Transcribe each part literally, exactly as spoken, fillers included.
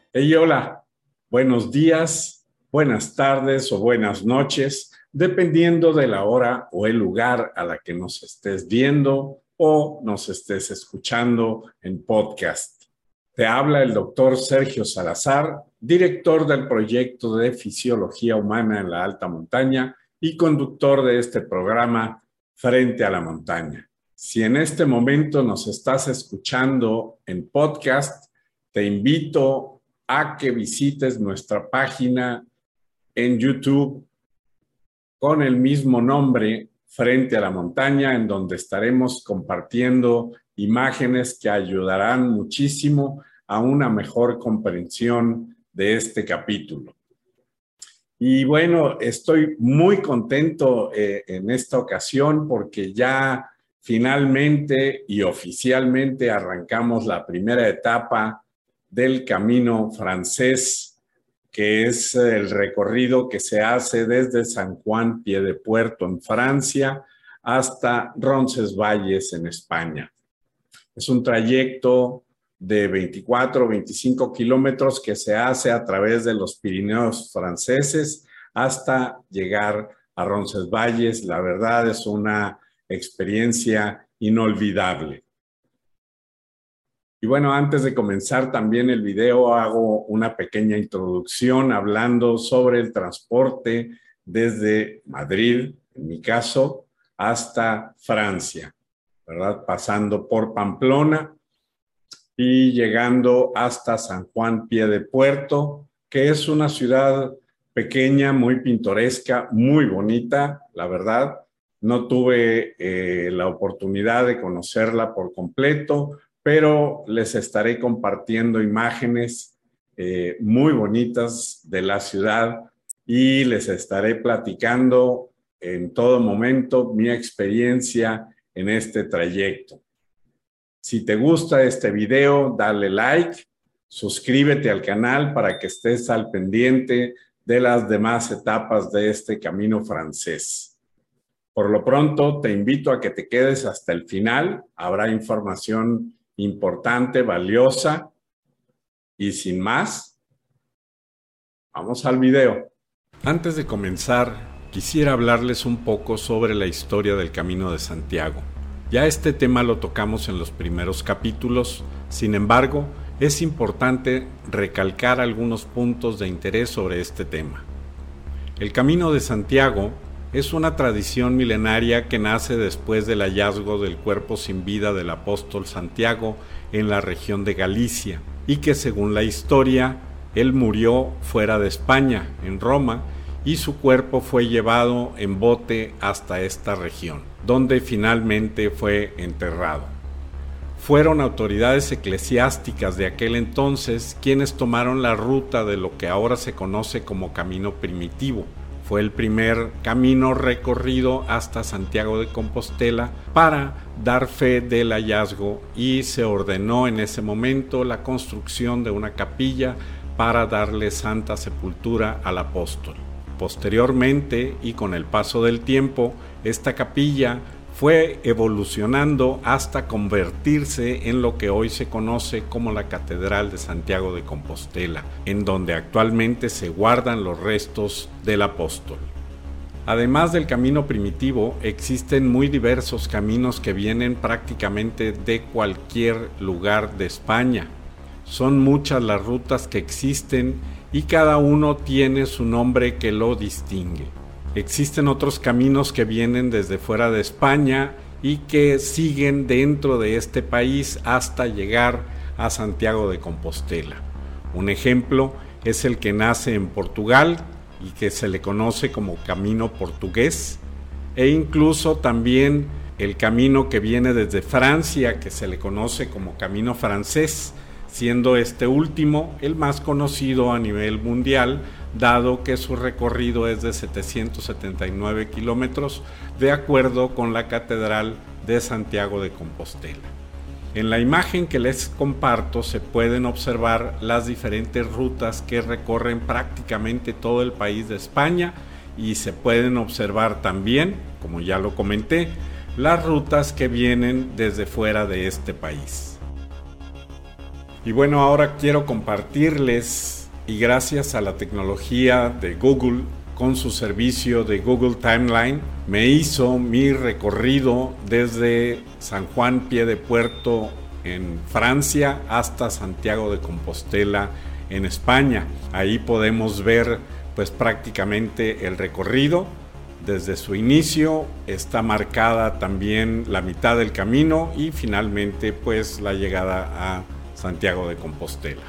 Hey, hola, buenos días, buenas tardes o buenas noches, dependiendo de la hora o el lugar a la que nos estés viendo o nos estés escuchando en podcast. Te habla el doctor Sergio Salazar, director del proyecto de Fisiología Humana en la Alta Montaña y conductor de este programa Frente a la Montaña. Si en este momento nos estás escuchando en podcast, te invito a que visites nuestra página en YouTube con el mismo nombre, Frente a la Montaña, en donde estaremos compartiendo imágenes que ayudarán muchísimo a una mejor comprensión de este capítulo. Y bueno, estoy muy contento eh, en esta ocasión porque ya finalmente y oficialmente arrancamos la primera etapa del Camino Francés, que es el recorrido que se hace desde San Juan Piedepuerto en Francia hasta Roncesvalles en España. Es un trayecto de veinticuatro o veinticinco kilómetros que se hace a través de los Pirineos franceses hasta llegar a Roncesvalles. La verdad es una experiencia inolvidable. Y bueno, antes de comenzar también el video, hago una pequeña introducción hablando sobre el transporte desde Madrid, en mi caso, hasta Francia, ¿verdad? Pasando por Pamplona y llegando hasta San Juan Piedepuerto, que es una ciudad pequeña, muy pintoresca, muy bonita, la verdad. No tuve eh, la oportunidad de conocerla por completo, pero les estaré compartiendo imágenes eh, muy bonitas de la ciudad y les estaré platicando en todo momento mi experiencia en este trayecto. Si te gusta este video, dale like, suscríbete al canal para que estés al pendiente de las demás etapas de este camino francés. Por lo pronto, te invito a que te quedes hasta el final. Habrá información importante, valiosa. Y sin más, vamos al video. Antes de comenzar, quisiera hablarles un poco sobre la historia del Camino de Santiago. Ya este tema lo tocamos en los primeros capítulos, sin embargo, es importante recalcar algunos puntos de interés sobre este tema. El Camino de Santiago es una tradición milenaria que nace después del hallazgo del cuerpo sin vida del apóstol Santiago en la región de Galicia, y que según la historia, él murió fuera de España, en Roma, y su cuerpo fue llevado en bote hasta esta región, donde finalmente fue enterrado. Fueron autoridades eclesiásticas de aquel entonces quienes tomaron la ruta de lo que ahora se conoce como Camino Primitivo. Fue el primer camino recorrido hasta Santiago de Compostela para dar fe del hallazgo y se ordenó en ese momento la construcción de una capilla para darle santa sepultura al apóstol. Posteriormente y con el paso del tiempo, esta capilla fue evolucionando hasta convertirse en lo que hoy se conoce como la Catedral de Santiago de Compostela, en donde actualmente se guardan los restos del apóstol. Además del camino primitivo, existen muy diversos caminos que vienen prácticamente de cualquier lugar de España. Son muchas las rutas que existen y cada uno tiene su nombre que lo distingue. Existen otros caminos que vienen desde fuera de España y que siguen dentro de este país hasta llegar a Santiago de Compostela. Un ejemplo es el que nace en Portugal y que se le conoce como Camino Portugués, e incluso también el camino que viene desde Francia, que se le conoce como Camino Francés, siendo este último el más conocido a nivel mundial, dado que su recorrido es de setecientos setenta y nueve kilómetros, de acuerdo con la Catedral de Santiago de Compostela. En la imagen que les comparto se pueden observar las diferentes rutas que recorren prácticamente todo el país de España y se pueden observar también, como ya lo comenté, las rutas que vienen desde fuera de este país. Y bueno, ahora quiero compartirles, y gracias a la tecnología de Google, con su servicio de Google Timeline, me hizo mi recorrido desde San Juan Pie de Puerto en Francia hasta Santiago de Compostela en España. Ahí podemos ver pues prácticamente el recorrido. Desde su inicio está marcada también la mitad del camino y finalmente pues la llegada a Santiago de Compostela.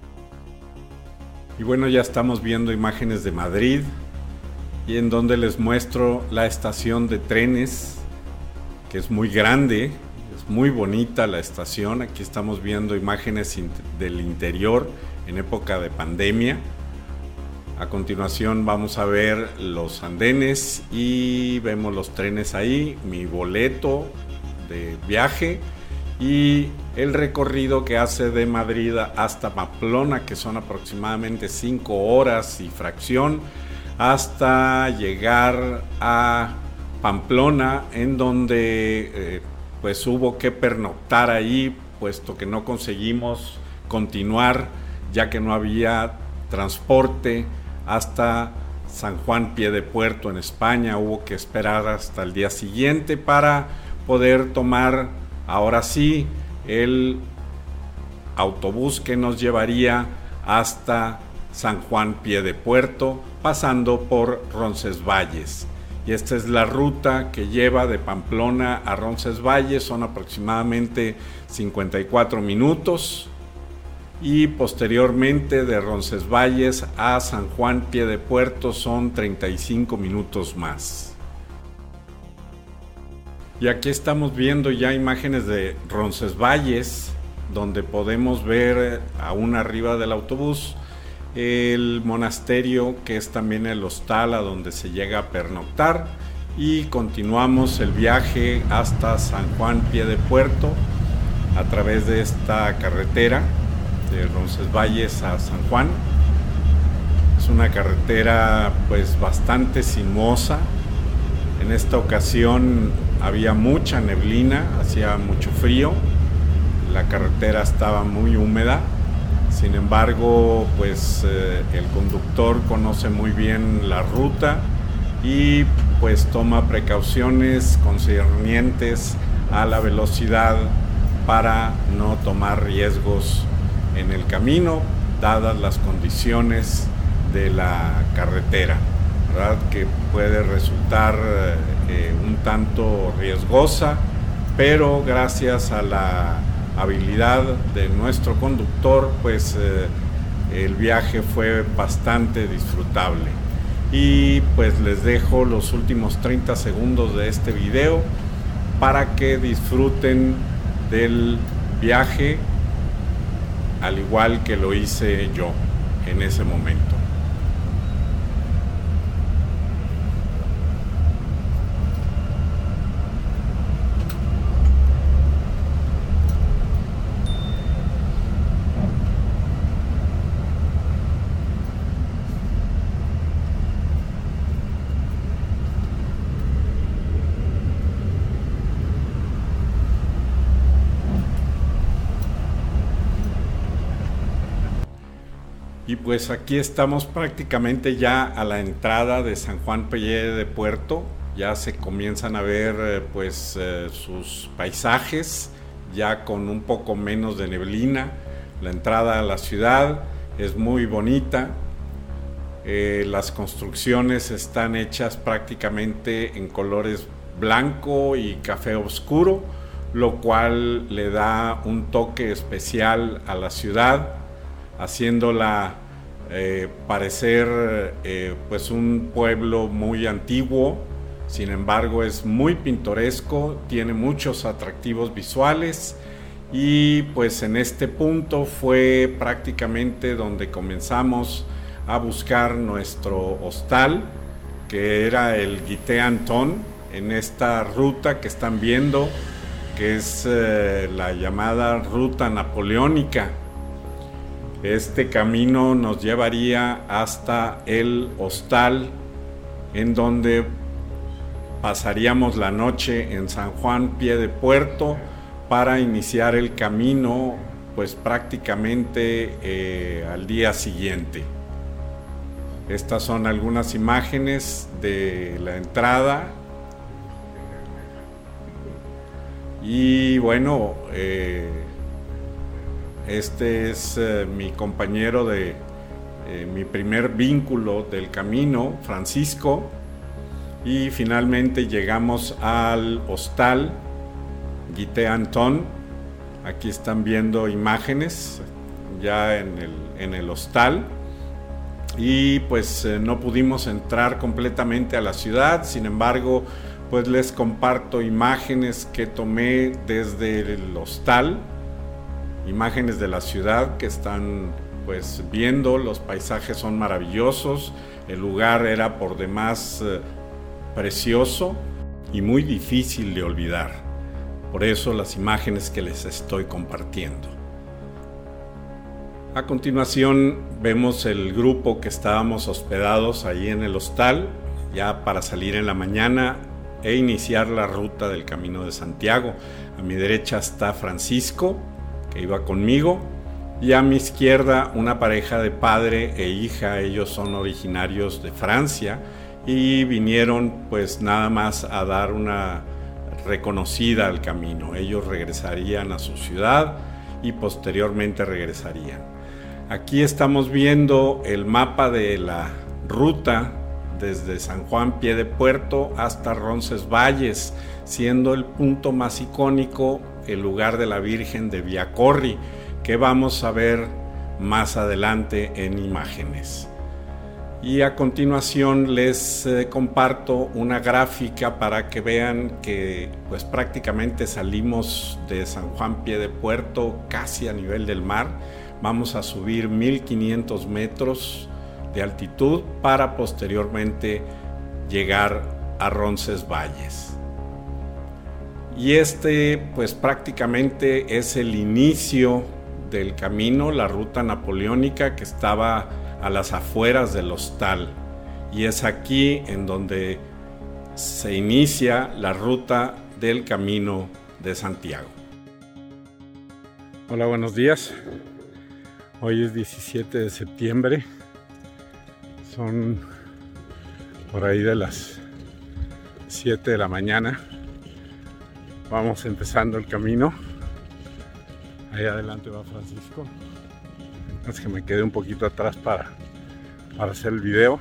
Y bueno, ya estamos viendo imágenes de Madrid y en donde les muestro la estación de trenes, que es muy grande, es muy bonita la estación. Aquí estamos viendo imágenes del interior en época de pandemia. A continuación vamos a ver los andenes y vemos los trenes ahí, mi boleto de viaje y el recorrido que hace de Madrid hasta Pamplona, que son aproximadamente cinco horas y fracción, hasta llegar a Pamplona, en donde eh, pues hubo que pernoctar ahí, puesto que no conseguimos continuar, ya que no había transporte hasta San Juan Pie de Puerto en España. Hubo que esperar hasta el día siguiente para poder tomar ahora sí el autobús que nos llevaría hasta San Juan Pie de Puerto, pasando por Roncesvalles. Y esta es la ruta que lleva de Pamplona a Roncesvalles, son aproximadamente cincuenta y cuatro minutos. Y posteriormente de Roncesvalles a San Juan Pie de Puerto son treinta y cinco minutos más. Y aquí estamos viendo ya imágenes de Roncesvalles, donde podemos ver aún arriba del autobús el monasterio, que es también el hostal a donde se llega a pernoctar, y continuamos el viaje hasta San Juan Pie de Puerto a través de esta carretera de Roncesvalles a San Juan. Es una carretera pues bastante sinuosa. En esta ocasión había mucha neblina, hacía mucho frío, la carretera estaba muy húmeda. Sin embargo, pues eh, el conductor conoce muy bien la ruta y pues toma precauciones concernientes a la velocidad para no tomar riesgos en el camino, dadas las condiciones de la carretera, ¿verdad? Que puede resultar eh, un tanto riesgosa, pero gracias a la habilidad de nuestro conductor, pues eh, el viaje fue bastante disfrutable. Y pues les dejo los últimos treinta segundos de este video para que disfruten del viaje al igual que lo hice yo en ese momento. Y pues aquí estamos prácticamente ya a la entrada de San Juan Pie de Puerto. Ya se comienzan a ver pues eh, sus paisajes, ya con un poco menos de neblina. La entrada a la ciudad es muy bonita. Eh, las construcciones están hechas prácticamente en colores blanco y café oscuro, lo cual le da un toque especial a la ciudad, haciéndola eh, parecer eh, pues un pueblo muy antiguo. Sin embargo, es muy pintoresco, tiene muchos atractivos visuales y pues en este punto fue prácticamente donde comenzamos a buscar nuestro hostal, que era el Guité Anton, en esta ruta que están viendo, que es eh, la llamada ruta napoleónica. Este camino nos llevaría hasta el hostal, en donde pasaríamos la noche en San Juan Pie de Puerto para iniciar el camino pues prácticamente eh, al día siguiente. Estas son algunas imágenes de la entrada. Y bueno, eh, este es eh, mi compañero de eh, mi primer vínculo del camino, Francisco. Y finalmente llegamos al hostal Guité Anton. Aquí están viendo imágenes ya en el, en el hostal. Y pues eh, no pudimos entrar completamente a la ciudad, sin embargo, pues les comparto imágenes que tomé desde el hostal, imágenes de la ciudad que están pues viendo. Los paisajes son maravillosos, el lugar era por demás eh, precioso y muy difícil de olvidar. Por eso las imágenes que les estoy compartiendo. A continuación vemos el grupo que estábamos hospedados ahí en el hostal, ya para salir en la mañana e iniciar la ruta del Camino de Santiago. A mi derecha está Francisco, que iba conmigo, y a mi izquierda una pareja de padre e hija. Ellos son originarios de Francia y vinieron pues nada más a dar una reconocida al camino. Ellos regresarían a su ciudad y posteriormente regresarían. Aquí estamos viendo el mapa de la ruta desde San Juan Pie de Puerto hasta Roncesvalles, siendo el punto más icónico el lugar de la Virgen de Villacorri, que vamos a ver más adelante en imágenes. Y a continuación les eh, comparto una gráfica para que vean que pues prácticamente salimos de San Juan Pie de Puerto casi a nivel del mar. Vamos a subir mil quinientos metros de altitud para posteriormente llegar a Roncesvalles. Y este pues prácticamente es el inicio del camino, la ruta napoleónica que estaba a las afueras del hostal, y es aquí en donde se inicia la ruta del Camino de Santiago. Hola, buenos días. Hoy es diecisiete de septiembre, son por ahí de las siete de la mañana. Vamos empezando el camino. Ahí adelante va Francisco. Es que me quedé un poquito atrás para, para hacer el video.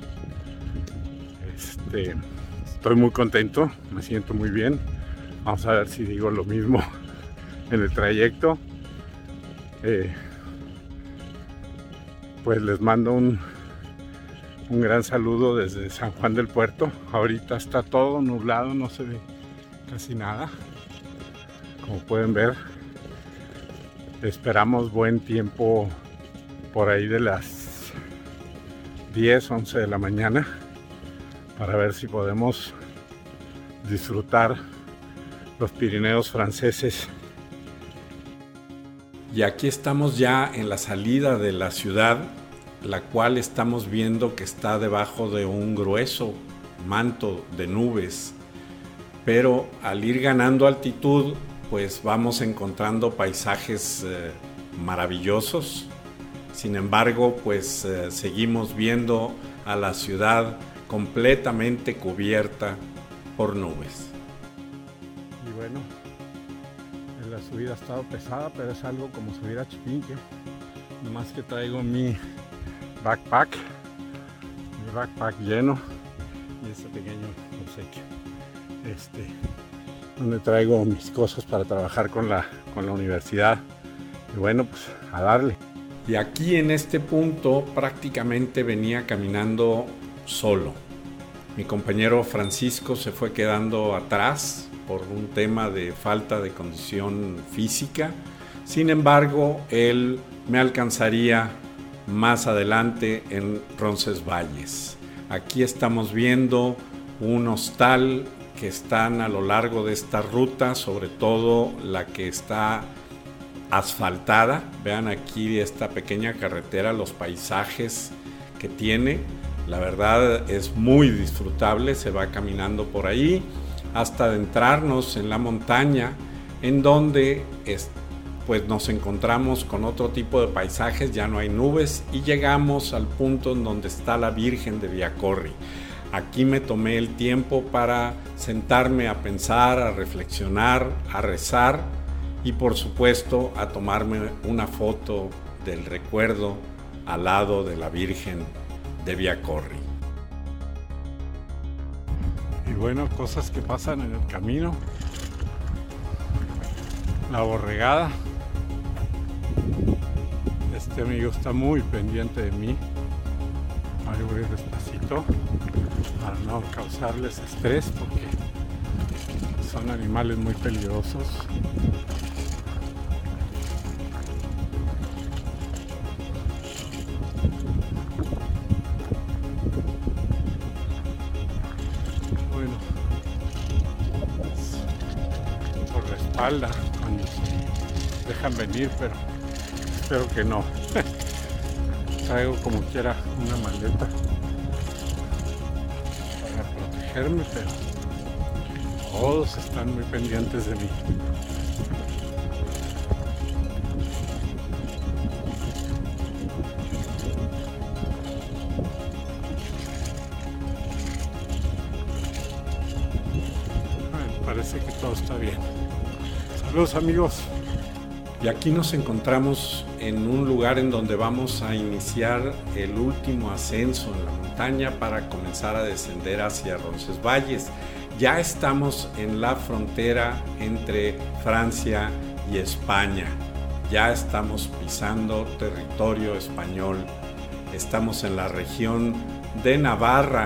Este, estoy muy contento, me siento muy bien. Vamos a ver si digo lo mismo en el trayecto. Eh, pues les mando un, un gran saludo desde San Juan del Puerto. Ahorita está todo nublado, no se ve casi nada. Como pueden ver, esperamos buen tiempo por ahí de las diez, once de la mañana para ver si podemos disfrutar los Pirineos franceses. Y aquí estamos ya en la salida de la ciudad, la cual estamos viendo que está debajo de un grueso manto de nubes, pero al ir ganando altitud pues vamos encontrando paisajes eh, maravillosos. Sin embargo, pues eh, seguimos viendo a la ciudad completamente cubierta por nubes. Y bueno, la subida ha estado pesada, pero es algo como subir a Chipinque. Nomás que traigo mi backpack, mi backpack lleno y este pequeño obsequio, este, donde traigo mis cosas para trabajar con la, con la universidad. Y bueno, pues a darle. Y aquí en este punto prácticamente venía caminando solo. Mi compañero Francisco se fue quedando atrás por un tema de falta de condición física. Sin embargo, él me alcanzaría más adelante en Roncesvalles. Aquí estamos viendo un hostal que están a lo largo de esta ruta, sobre todo la que está asfaltada. Vean aquí esta pequeña carretera, los paisajes que tiene. La verdad es muy disfrutable, se va caminando por ahí hasta adentrarnos en la montaña, en donde es, pues nos encontramos con otro tipo de paisajes, ya no hay nubes y llegamos al punto en donde está la Virgen de Viacorri. Aquí me tomé el tiempo para sentarme a pensar, a reflexionar, a rezar y por supuesto a tomarme una foto del recuerdo al lado de la Virgen de Viacorri. Y bueno, cosas que pasan en el camino. La borregada. Este amigo está muy pendiente de mí. Ahí voy despacito para no causarles estrés porque son animales muy peligrosos. Bueno, por la espalda cuando se dejan venir, pero espero que no. Traigo como quiera una maleta para protegerme, pero todos están muy pendientes de mí. Bueno, parece que todo está bien. Saludos, amigos. Y aquí nos encontramos en un lugar en donde vamos a iniciar el último ascenso en la montaña para comenzar a descender hacia Roncesvalles. Ya estamos en la frontera entre Francia y España. Ya estamos pisando territorio español. Estamos en la región de Navarra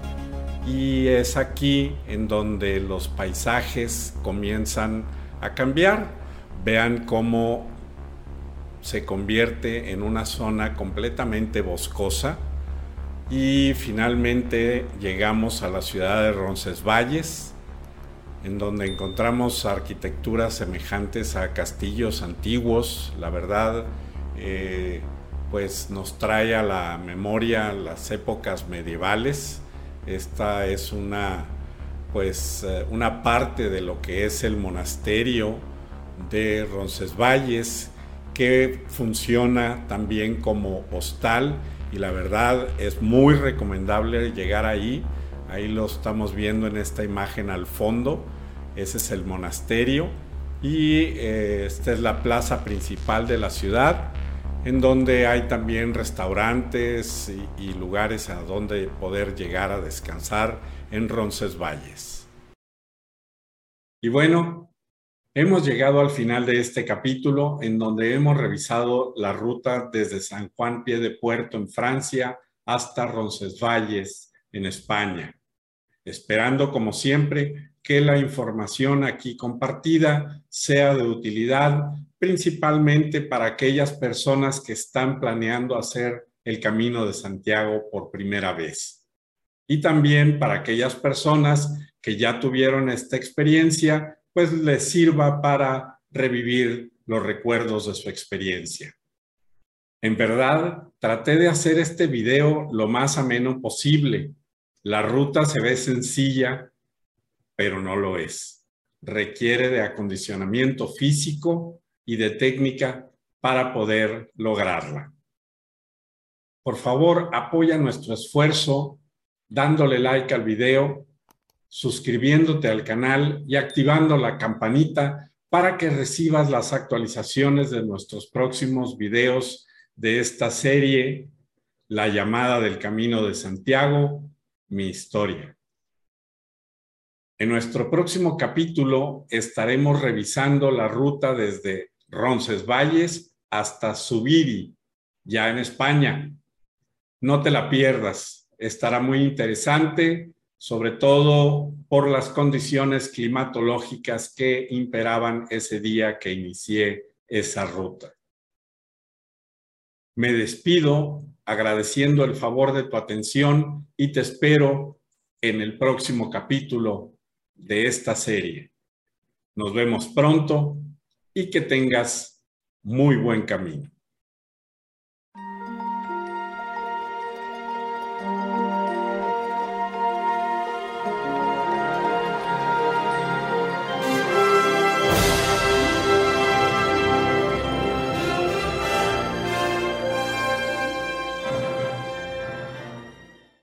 y es aquí en donde los paisajes comienzan a cambiar. Vean cómo se convierte en una zona completamente boscosa y finalmente llegamos a la ciudad de Roncesvalles, en donde encontramos arquitecturas semejantes a castillos antiguos. La verdad, eh, pues nos trae a la memoria las épocas medievales. Esta es una, pues, una parte de lo que es el monasterio de Roncesvalles, que funciona también como hostal y la verdad es muy recomendable llegar ahí. Ahí lo estamos viendo en esta imagen al fondo. Ese es el monasterio y eh, esta es la plaza principal de la ciudad, en donde hay también restaurantes y, y lugares a donde poder llegar a descansar en Roncesvalles. Y bueno, hemos llegado al final de este capítulo en donde hemos revisado la ruta desde San Juan Piedpuerto en Francia hasta Roncesvalles en España, esperando como siempre que la información aquí compartida sea de utilidad principalmente para aquellas personas que están planeando hacer el Camino de Santiago por primera vez y también para aquellas personas que ya tuvieron esta experiencia, pues les sirva para revivir los recuerdos de su experiencia. En verdad, traté de hacer este video lo más ameno posible. La ruta se ve sencilla, pero no lo es. Requiere de acondicionamiento físico y de técnica para poder lograrla. Por favor, apoya nuestro esfuerzo dándole like al video, suscribiéndote al canal y activando la campanita para que recibas las actualizaciones de nuestros próximos videos de esta serie, La llamada del Camino de Santiago, mi historia. En nuestro próximo capítulo estaremos revisando la ruta desde Roncesvalles hasta Zubiri, ya en España. No te la pierdas, estará muy interesante, sobre todo por las condiciones climatológicas que imperaban ese día que inicié esa ruta. Me despido agradeciendo el favor de tu atención y te espero en el próximo capítulo de esta serie. Nos vemos pronto y que tengas muy buen camino.